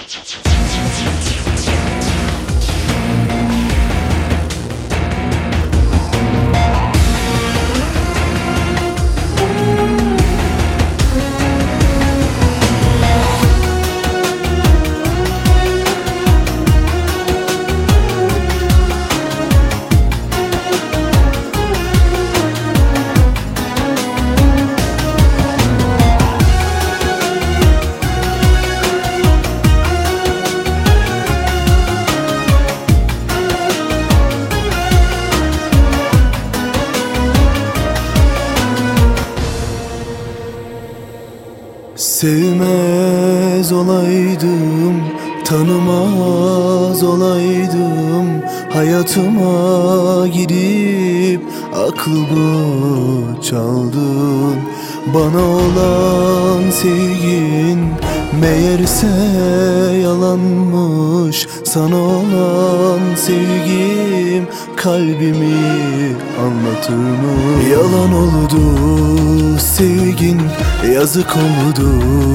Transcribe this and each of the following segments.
Sevmez olaydım, tanımaz olaydım, hayatıma girip aklımı çaldın. Bana olan sevgin meğerse yalanmış. Sana olan sevgim kalbimi anlatır mı? Yalan oldu sevgin, yazık oldu.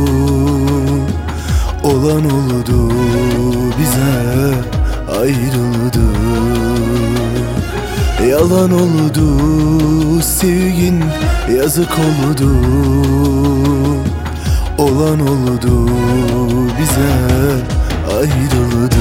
Olan oldu, bize ayrıldı. Yalan oldu sevgin, yazık oldu. Olan oldu, bize ayrıldı.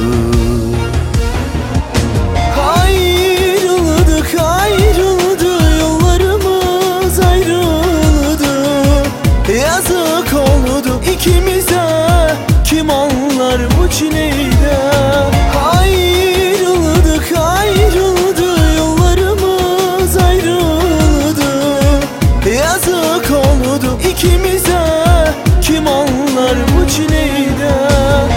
Ayrıldık, ayrıldı, yollarımız ayrıldı. Yazık oldu ikimize, kim anlar bu çileyi de? Ayrıldık, ayrıldı, yollarımız ayrıldı. Yazık oldu ikimize, kim anlar bu çileyi de?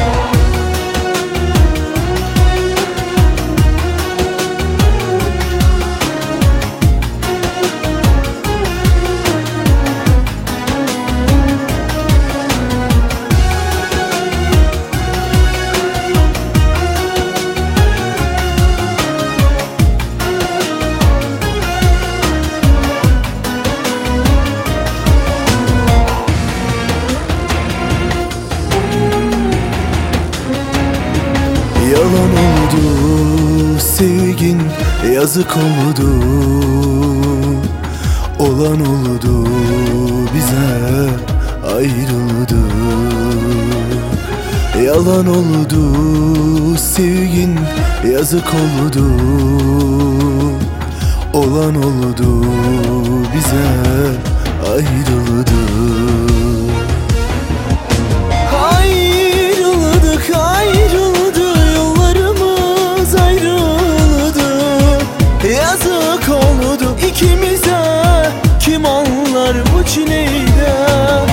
Yalan oldu sevgin, yazık oldu. Olan oldu, bize ayrıldı. Yalan oldu sevgin, yazık oldu. Olan oldu, bize ayrıldı. Ayrıldık, ayrıldı, yollarımız ayrıldı. Yazık oldu ikimize, kim anlar bu çileyi de?